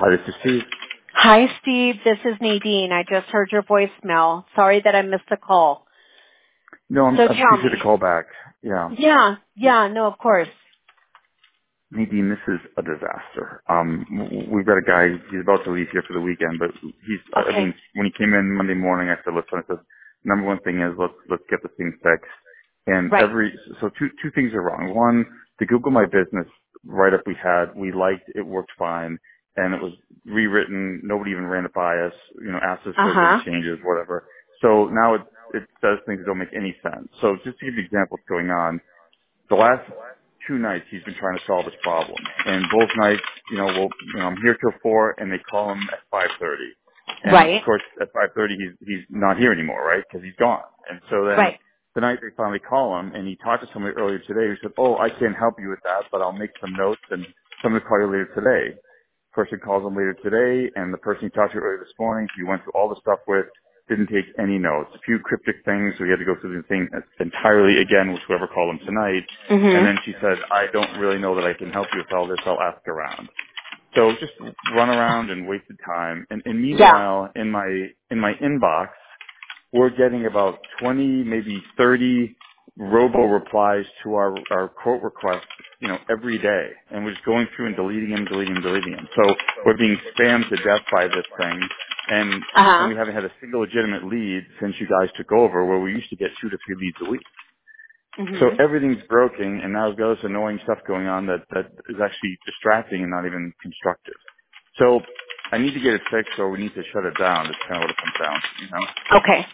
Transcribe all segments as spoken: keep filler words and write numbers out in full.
Hi, this is Steve. Hi, Steve. This is Nadine. I just heard your voicemail. Sorry that I missed the call. No, I'm, So I tell appreciate me. the call back. Yeah. Yeah, yeah, no, of course. Nadine, this is a disaster. Um, w- we've got a guy, he's about to leave here for the weekend, but he's, I Okay. mean, when he came in Monday morning, I said, listen, I said, number one thing is let's, let's get this thing fixed. And Right. every, so two, two things are wrong. One, the Google My Business write-up we had, we liked, it worked fine, and it was rewritten, nobody even ran it by us, you know, asked us for any Uh-huh. changes, whatever. So now it, it says things that don't make any sense. So just to give you an example of what's going on, the last two nights he's been trying to solve this problem, and both nights, you know, well, you know, I'm here till four, and they call him at five thirty, and of Right. course at five thirty he's he's not here anymore, right? Because he's gone. And so then Right. the night they finally call him, and he talked to somebody earlier today who said, "Oh, I can't help you with that, but I'll make some notes, and somebody will call you later today." Person calls him later today, and the person he talked to earlier this morning, he went through all the stuff with, didn't take any notes. A few cryptic things, so he had to go through the thing entirely again with whoever called him tonight. And then Mm-hmm. she said, I don't really know that I can help you with all this. I'll ask around. So just run around and wasted time. And, and Yeah. meanwhile, in my, in my inbox, we're getting about twenty, maybe thirty robo replies to our, our quote requests, you know, every day. And we're just going through and deleting them, deleting them, deleting them. So we're being spammed to death by this thing. And, and Uh-huh. we haven't had a single legitimate lead since you guys took over, where we used to get two to three leads a week. So Mm-hmm. everything's broken, and now we've got this annoying stuff going on that, that is actually distracting and not even constructive. So I need to get it fixed, or we need to shut it down. That's kind of what it comes down to, you know? Okay.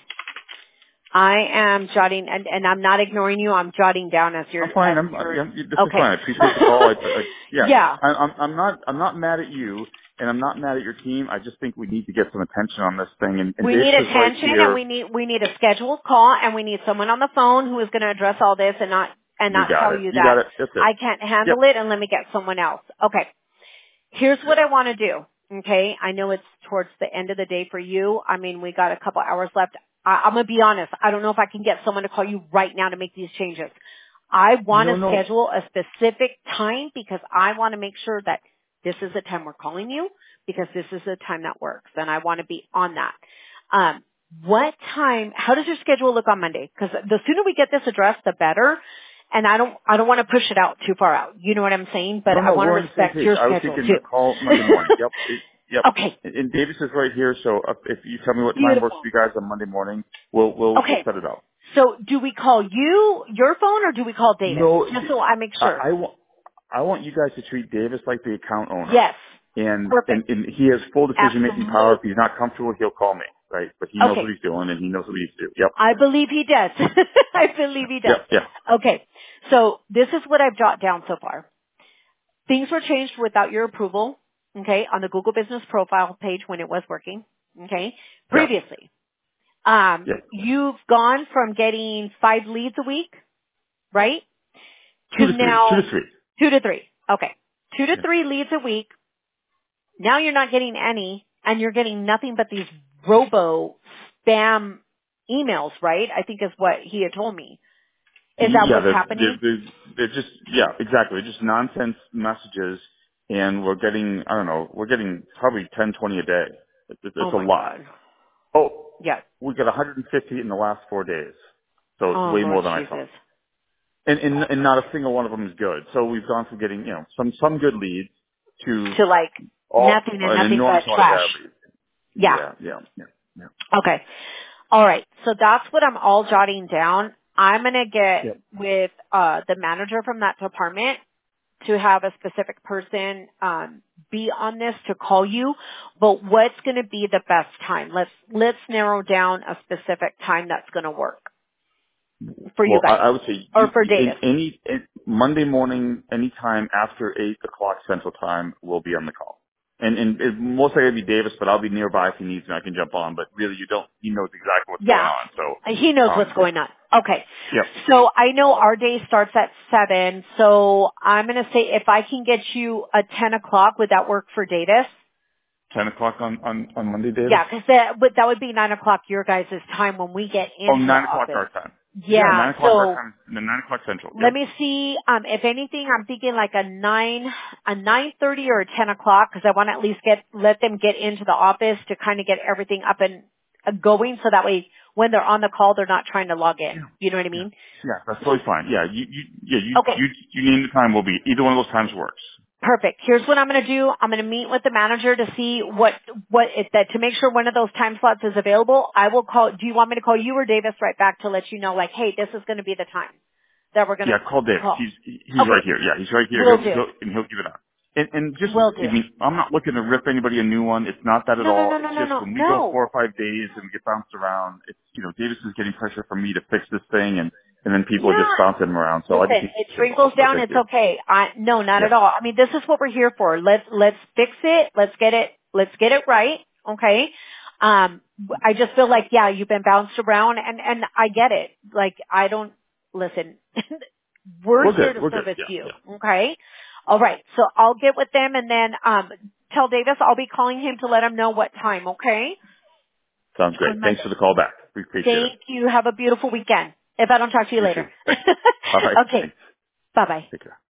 I am jotting, and, and I'm not ignoring you. I'm jotting down as you're, I'm fine. as I'm, I, you're, yeah, this is okay. fine. I appreciate the call. I, I, yeah, Yeah. I, I'm, I'm not, I'm not mad at you, and I'm not mad at your team. I just think we need to get some attention on this thing. And, and We Davis need is right attention, and here. we need we need a scheduled call, and we need someone on the phone who is going to address all this and not and You not got tell it. you You got that it. That's it. I can't Yep. handle it and let me get someone else. Okay, here's what I want to do. Okay, I know it's towards the end of the day for you. I mean, we got a couple hours left. I, I'm gonna be honest. I don't know if I can get someone to call you right now to make these changes. I want No, to no. schedule a specific time because I want to make sure that this is the time we're calling you because this is the time that works, and I want to be on that. Um, what time, how does your schedule look on Monday? Because the sooner we get this addressed, the better. And I don't, I don't want to push it out too far out. You know what I'm saying? But No, I no, want to we're on the same respect page. your I was schedule thinking too. a call Monday morning. Yep, it, yep. Okay. And and Davis is right here, so if if you tell me what time works Beautiful. for you guys on Monday morning, we'll we'll we'll Okay. set it up. So do we call you, your phone, or do we call Davis? No, Just so I make I, sure. I want I want you guys to treat Davis like the account owner, Yes. and and, Perfect. and he has full decision making power. If Absolutely. he's not comfortable, he'll call me, right? But he knows what Okay. he's doing, and he knows what he needs to do. Yep, I believe he does. I believe he does. yep, yeah, Okay. So this is what I've jotted down so far. Things were changed without your approval, okay, on the Google Business Profile page when it was working, okay, yeah, previously. Um, yeah. you've gone from getting five leads a week, right, Two to to three, two now to three. two to three. Okay. Two to Yeah. three leads a week. Now you're not getting any, and you're getting nothing but these robo spam emails, right? I think is what he had told me. Is that Yeah, what's they're, they're, happening? they're, they're just, yeah, exactly. Just nonsense messages, and we're getting, I don't know, we're getting probably ten, twenty a day. It's, it's Oh it's a my lot. God. Oh, Yeah. we got one hundred fifty in the last four days. So it's Oh way Lord more than I thought. Jesus. And, and, and not a single one of them is good. So we've gone from getting, you know, some, some good leads to To like all, nothing and an nothing enormous but amount of trash. bad leads. Yeah. Yeah, yeah, yeah, yeah. Okay. All right. So that's what I'm all jotting down. I'm going to get Yep. with uh the manager from that department to have a specific person um be on this to call you. But what's going to be the best time? Let's let's narrow down a specific time that's going to work for you Well, I, guys I would say or you, for in Davis. any in Monday morning, anytime after eight o'clock Central Time, we'll be on the call. And and it, most likely it'll be Davis, but I'll be nearby if he needs me. I can jump on. But really, you don't. He knows exactly what's going Yeah. on. He So, knows what's um, going on. Okay. yep, So I know our day starts at seven. So I'm going to say if I can get you a ten o'clock, would that work for Davis? ten o'clock on on on Monday, Davis. Yeah, because that, would- that would be nine o'clock your guys' time when we get Oh, into the nine o'clock office. our time. Yeah, Yeah. nine o'clock our So time, nine o'clock central. let Yep. me see. Um, if anything, I'm thinking like a nine, a nine thirty or a ten o'clock, because I want to at least get let them get into the office to kind of get everything up and uh, going, so that way when they're on the call, they're not trying to log in. Yeah. You know what I Yeah. mean? Yeah, that's totally fine. Yeah, you, you, yeah, you, Okay. you, you name the time will be, either one of those times works. Perfect. Here's what I'm going to do. I'm going to meet with the manager to see what what it, that to make sure one of those time slots is available. I will call. Do you want me to call you or Davis right back to let you know, like, hey, this is going to be the time that we're going Yeah, to call Davis. call? He's, he's right Okay, here. Yeah, he's right here. will He'll, do. he'll, and he'll give it up. And, and just, Will I do. mean, I'm not looking to rip anybody a new one. It's not that at No, no, all. no, It's no, no, just no, when we go no. four or five days and we get bounced around, it's, you know, Davis is getting pressure from me to fix this thing and, and then people are Yeah. just bouncing him around. So I just Listen, need it to trickles involved. So down. thank It's you. okay. I no, not at Yeah. all. I mean, this is what we're here for. Let's let's fix it. Let's get it. Let's get it right. Okay. Um, I just feel like yeah, you've been bounced around, and and I get it. Like I don't listen. We're We're here good. to We're good. service Yeah. you. Yeah. Okay. All right. So I'll get with them, and then um, tell Davis I'll be calling him to let him know what time. Okay. Sounds great. On Thanks Monday. for the call back. We appreciate it. Thank you. Have a beautiful weekend. If I don't talk to you You too. later. Thanks. All right. Okay. Thanks. Bye bye. Take care.